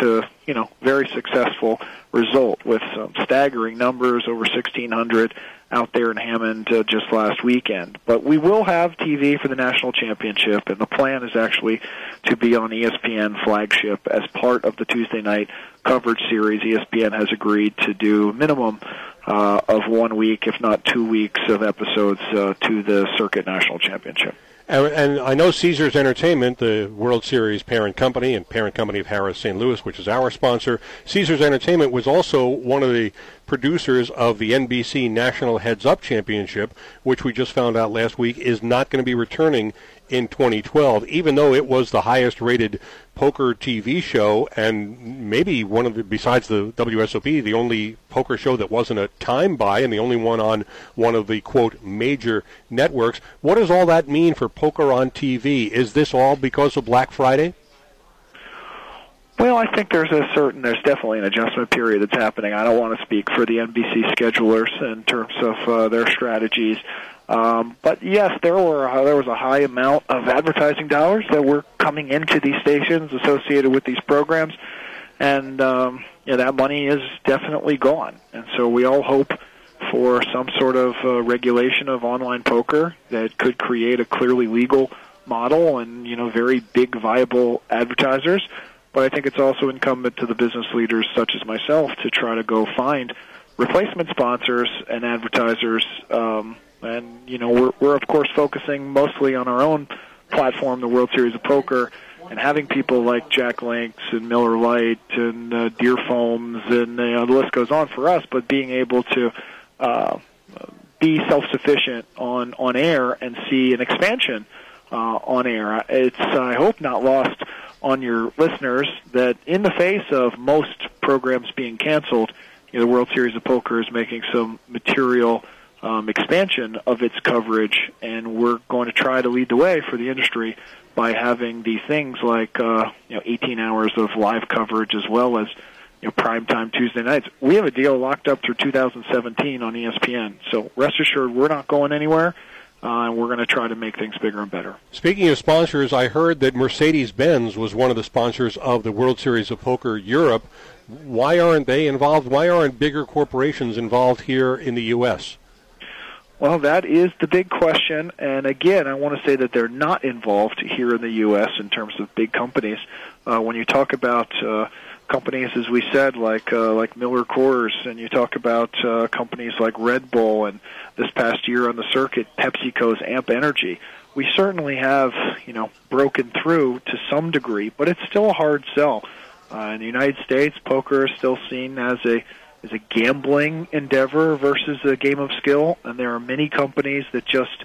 very successful result with some staggering numbers, over 1,600 out there in Hammond just last weekend. But we will have TV for the national championship, and the plan is actually to be on ESPN flagship as part of the Tuesday night coverage series. ESPN has agreed to do a minimum of 1 week, if not 2 weeks, of episodes to the Circuit National Championship. And I know Caesars Entertainment, the World Series parent company and parent company of Harrah's St. Louis, which is our sponsor, Caesars Entertainment was also one of the producers of the NBC National Heads Up Championship, which we just found out last week is not going to be returning in 2012, even though it was the highest-rated poker TV show, and maybe one of the, besides the WSOP, the only poker show that wasn't a time buy, and the only one on one of the, quote, major networks. What does all that mean for poker on TV? Is this all because of Black Friday? Well, I think there's definitely an adjustment period that's happening. I don't want to speak for the NBC schedulers in terms of their strategies. But yes, there was a high amount of advertising dollars that were coming into these stations associated with these programs, and that money is definitely gone. And so we all hope for some sort of regulation of online poker that could create a clearly legal model and very big viable advertisers. But I think it's also incumbent to the business leaders such as myself to try to go find replacement sponsors and advertisers. We're of course focusing mostly on our own platform, the World Series of Poker, and having people like Jack Links and Miller Lite and Deer Foams, and the list goes on for us. But being able to be self-sufficient on air and see an expansion on air, it's I hope not lost on your listeners that in the face of most programs being canceled, the World Series of Poker is making some material expansion of its coverage, and we're going to try to lead the way for the industry by having these things like 18 hours of live coverage as well as primetime Tuesday nights. We have a deal locked up through 2017 on ESPN, so rest assured we're not going anywhere, and we're going to try to make things bigger and better. Speaking of sponsors, I heard that Mercedes-Benz was one of the sponsors of the World Series of Poker Europe. Why aren't they involved? Why aren't bigger corporations involved here in the U.S.? Well, that is the big question, and again, I want to say that they're not involved here in the U.S. in terms of big companies. When you talk about companies, as we said, like Miller Coors, and you talk about companies like Red Bull, and this past year on the circuit, PepsiCo's Amp Energy, we certainly have broken through to some degree, but it's still a hard sell. In the United States, poker is still seen as a gambling endeavor versus a game of skill, and there are many companies that just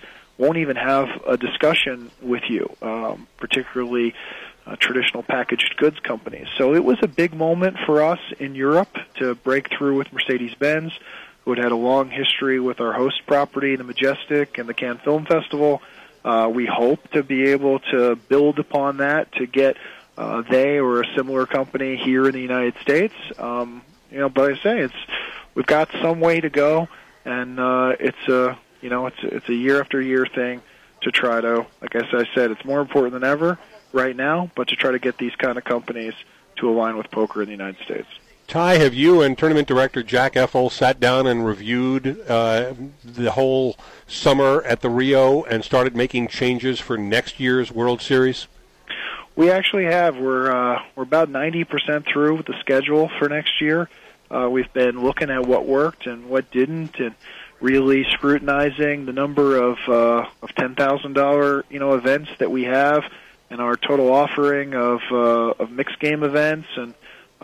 won't even have a discussion with you, particularly traditional packaged goods companies. So it was a big moment for us in Europe to break through with Mercedes-Benz, who had a long history with our host property, the Majestic and the Cannes Film Festival. We hope to be able to build upon that to get they or a similar company here in the United States. But I say we've got some way to go, and it's a year after year thing to try to, like I said, it's more important than ever right now, but to try to get these kind of companies to align with poker in the United States. Ty, have you and tournament director Jack Effel sat down and reviewed the whole summer at the Rio and started making changes for next year's World Series? We actually have. We're about 90% through with the schedule for next year. We've been looking at what worked and what didn't, and really scrutinizing the number of $10,000 events that we have, and our total offering of mixed game events, and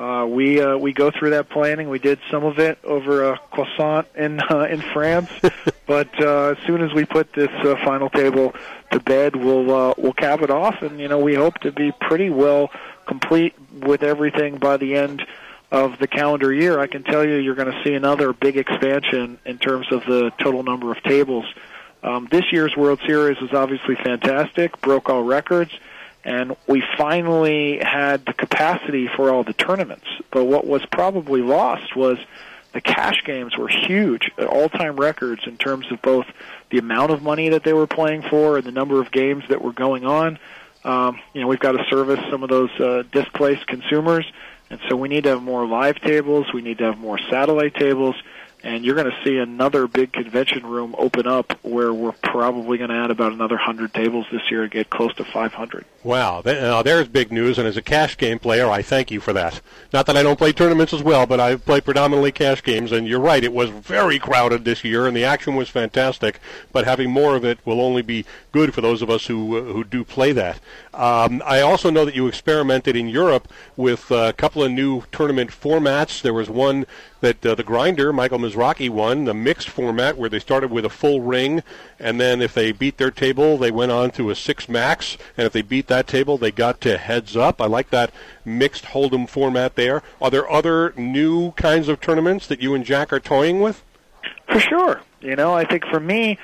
we go through that planning. We did some of it over a croissant in France, but as soon as we put this final table to bed, we'll cap it off, and we hope to be pretty well complete with everything by the end of the calendar year. I can tell you're going to see another big expansion in terms of the total number of tables. This year's World Series was obviously fantastic, broke all records, and we finally had the capacity for all the tournaments. But what was probably lost was the cash games were huge, all-time records in terms of both the amount of money that they were playing for and the number of games that were going on. We've got to service some of those displaced consumers, and so we need to have more live tables, we need to have more satellite tables, and you're going to see another big convention room open up where we're probably going to add about another 100 tables this year to get close to 500. Wow, there's big news, and as a cash game player, I thank you for that. Not that I don't play tournaments as well, but I play predominantly cash games, and you're right, it was very crowded this year, and the action was fantastic, but having more of it will only be good for those of us who do play that. I also know that you experimented in Europe with a couple of new tournament formats. There was one that the grinder, Michael Mizrachi, won, the mixed format, where they started with a full ring, and then if they beat their table, they went on to a 6 max, and if they beat that table, they got to heads up. I like that mixed hold'em format there. Are there other new kinds of tournaments that you and Jack are toying with? For sure. I think for me,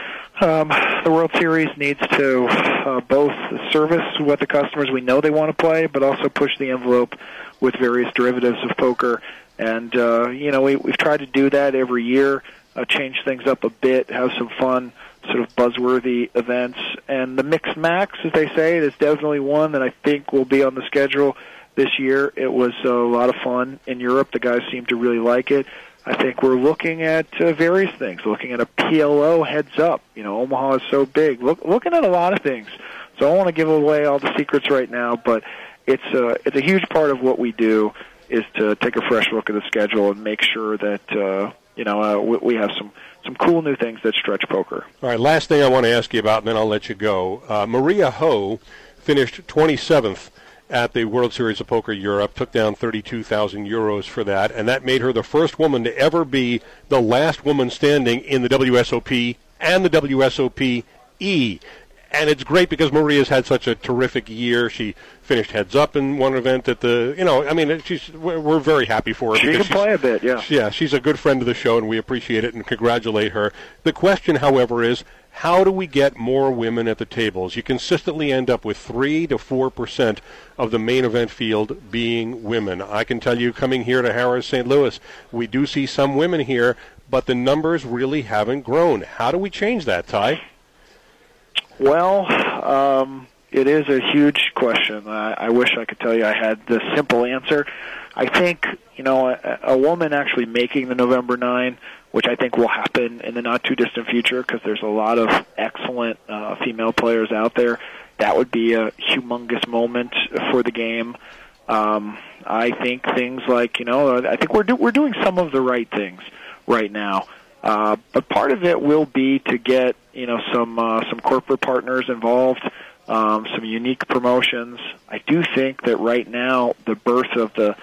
the World Series needs to both service what the customers we know they want to play, but also push the envelope with various derivatives of poker. And, we've tried to do that every year, change things up a bit, have some fun, sort of buzzworthy events. And the Mixed Max, as they say, is definitely one that I think will be on the schedule this year. It was a lot of fun in Europe. The guys seem to really like it. I think we're looking at various things, looking at a PLO heads up. Omaha is so big. Looking at a lot of things. So I don't want to give away all the secrets right now, but it's a huge part of what we do is to take a fresh look at the schedule and make sure that we have some cool new things that stretch poker. All right, last thing I want to ask you about, and then I'll let you go. Maria Ho finished 27th at the World Series of Poker Europe, took down 32,000 euros for that, and that made her the first woman to ever be the last woman standing in the WSOP and the WSOP-E. And it's great because Maria's had such a terrific year. She finished heads up in one event at the, we're very happy for her. She can play a bit, yeah. Yeah, she's a good friend of the show, and we appreciate it and congratulate her. The question, however, is how do we get more women at the tables? You consistently end up with 3 to 4% of the main event field being women. I can tell you, coming here to Harrah's St. Louis, we do see some women here, but the numbers really haven't grown. How do we change that, Ty? Well, it is a huge question. I wish I could tell you I had the simple answer. I think, a woman actually making the November 9, which I think will happen in the not-too-distant future because there's a lot of excellent female players out there, that would be a humongous moment for the game. I think things like, I think we're doing some of the right things right now. But part of it will be to get some corporate partners involved, some unique promotions. I do think that right now the birth of the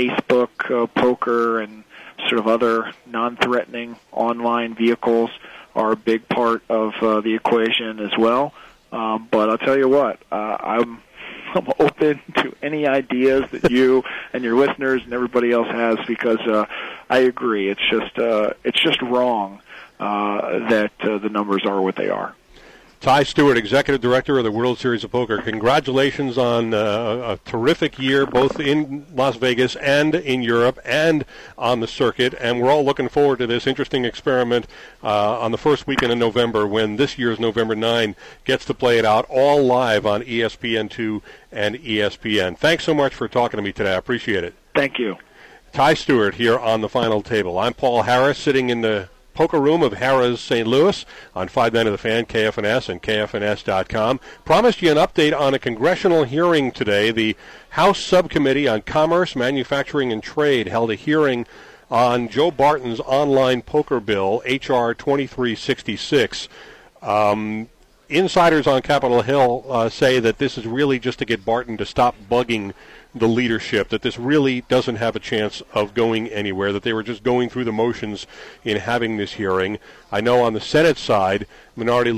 Facebook poker and sort of other non-threatening online vehicles are a big part of the equation as well. But I'll tell you what, I'm open to any ideas that you and your listeners and everybody else has, because I agree. It's just wrong that the numbers are what they are. Ty Stewart, Executive Director of the World Series of Poker, congratulations on a terrific year, both in Las Vegas and in Europe and on the circuit. And we're all looking forward to this interesting experiment on the first weekend in November, when this year's November 9 gets to play it out all live on ESPN2 and ESPN. Thanks so much for talking to me today. I appreciate it. Thank you. Ty Stewart here on the final table. I'm Paul Harris, sitting in the poker room of Harrah's St. Louis on 590 The Fan, KFNS, and KFNS.com. Promised you an update on a congressional hearing today. The House Subcommittee on Commerce, Manufacturing, and Trade held a hearing on Joe Barton's online poker bill, H.R. 2366. Insiders on Capitol Hill say that this is really just to get Barton to stop bugging the leadership, that this really doesn't have a chance of going anywhere, that they were just going through the motions in having this hearing. I know on the Senate side, Majority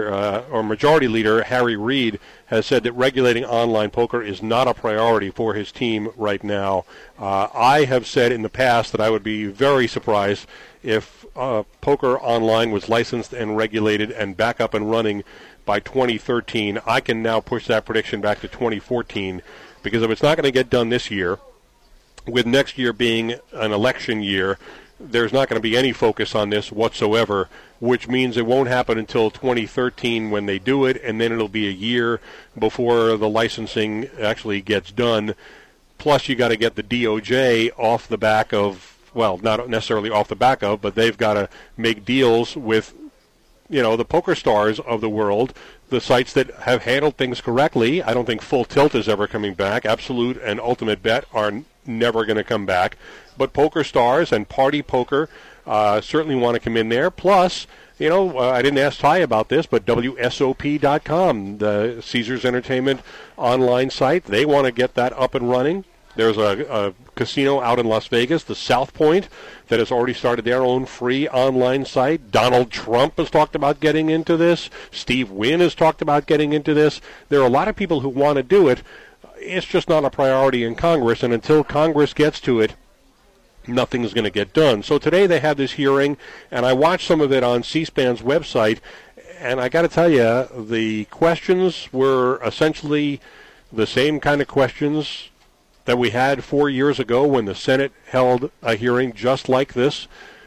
Leader Harry Reid has said that regulating online poker is not a priority for his team right now. I have said in the past that I would be very surprised if poker online was licensed and regulated and back up and running by 2013. I can now push that prediction back to 2014, because if it's not going to get done this year, with next year being an election year, there's not going to be any focus on this whatsoever, which means it won't happen until 2013 when they do it, and then it'll be a year before the licensing actually gets done. Plus, you got to get the DOJ off the back of, well, not necessarily off the back of, but they've got to make deals with, the poker stars of the world, the sites that have handled things correctly. I don't think Full Tilt is ever coming back. Absolute and Ultimate Bet are never going to come back. But Poker Stars and Party Poker certainly want to come in there. Plus, I didn't ask Ty about this, but WSOP.com, the Caesars Entertainment online site, they want to get that up and running. There's a casino out in Las Vegas, the South Point, that has already started their own free online site. Donald Trump has talked about getting into this. Steve Wynn has talked about getting into this. There are a lot of people who want to do it. It's just not a priority in Congress, and until Congress gets to it, nothing's going to get done. So today they have this hearing, and I watched some of it on C-SPAN's website, and I got to tell you, the questions were essentially the same kind of questions that we had 4 years ago when the Senate held a hearing just like this.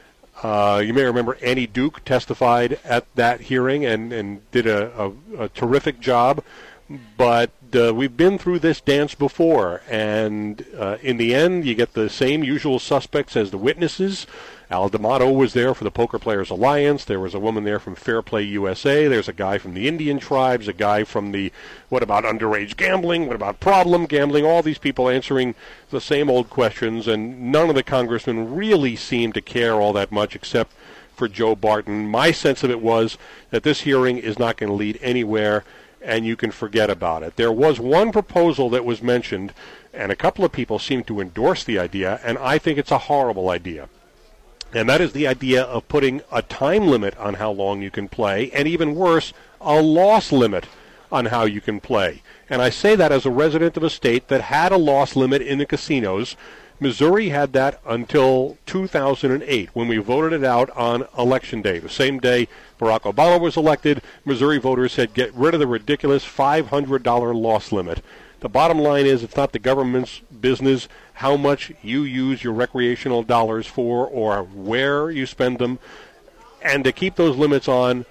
You may remember Annie Duke testified at that hearing and did a terrific job. But we've been through this dance before, and in the end, you get the same usual suspects as the witnesses. Al D'Amato was there for the Poker Players Alliance. There was a woman there from Fair Play USA. There's a guy from the Indian tribes, a guy from the what about underage gambling, what about problem gambling, all these people answering the same old questions, and none of the congressmen really seemed to care all that much except for Joe Barton. My sense of it was that this hearing is not going to lead anywhere, and you can forget about it. There was one proposal that was mentioned, and a couple of people seemed to endorse the idea, and I think it's a horrible idea. And that is the idea of putting a time limit on how long you can play, and even worse, a loss limit on how you can play. And I say that as a resident of a state that had a loss limit in the casinos. Missouri had that until 2008, when we voted it out on Election Day. The same day Barack Obama was elected, Missouri voters said get rid of the ridiculous $500 loss limit. The bottom line is it's not the government's business how much you use your recreational dollars for or where you spend them. And to keep those limits on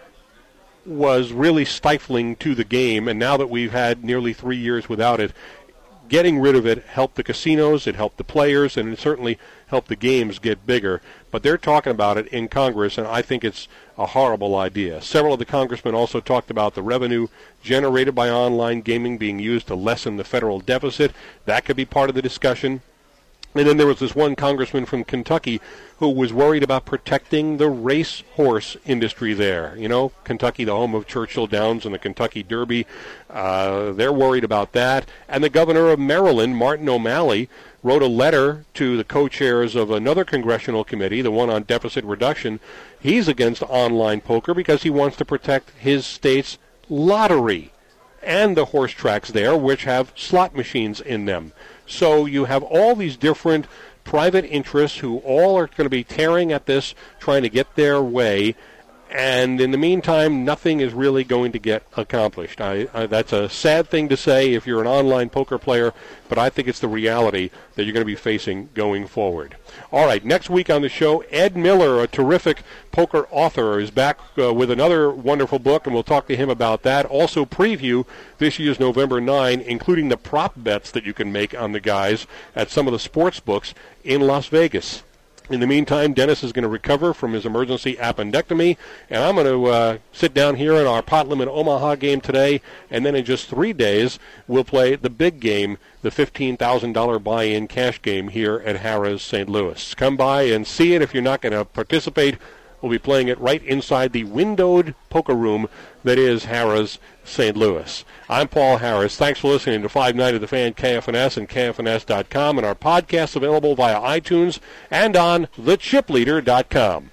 was really stifling to the game. And now that we've had nearly 3 years without it, getting rid of it helped the casinos, it helped the players, and it certainly helped the games get bigger. But they're talking about it in Congress, and I think it's a horrible idea. Several of the congressmen also talked about the revenue generated by online gaming being used to lessen the federal deficit. That could be part of the discussion. And then there was this one congressman from Kentucky who was worried about protecting the racehorse industry there. You know, Kentucky, the home of Churchill Downs and the Kentucky Derby. They're worried about that. And the governor of Maryland, Martin O'Malley, wrote a letter to the co-chairs of another congressional committee, the one on deficit reduction. He's against online poker because he wants to protect his state's lottery and the horse tracks there, which have slot machines in them. So you have all these different private interests who all are going to be tearing at this, trying to get their way, and in the meantime, nothing is really going to get accomplished. That's a sad thing to say if you're an online poker player, but I think it's the reality that you're going to be facing going forward. All right, next week on the show, Ed Miller, a terrific poker author, is back with another wonderful book, and we'll talk to him about that. Also preview this year's November 9, including the prop bets that you can make on the guys at some of the sports books in Las Vegas. In the meantime, Dennis is going to recover from his emergency appendectomy, and I'm going to sit down here in our Pot Limit Omaha game today, and then in just 3 days, we'll play the big game, the $15,000 buy-in cash game here at Harrah's St. Louis. Come by and see it. If you're not going to participate, we'll be playing it right inside the windowed poker room that is Harrah's St. Louis. I'm Paul Harris. Thanks for listening to 590 The Fan, KFNS, and KFNS.com, and our podcast available via iTunes and on thechipleader.com.